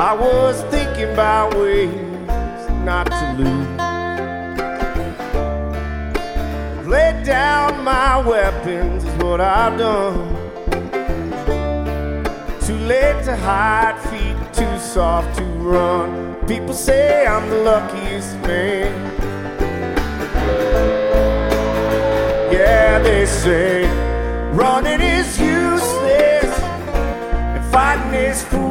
I was thinking about ways not to lose. Laid down my weapons is what I've done. Too late to hide, feet too soft to run. People say I'm the luckiest man. Yeah, they say running is useless and fighting is foolish.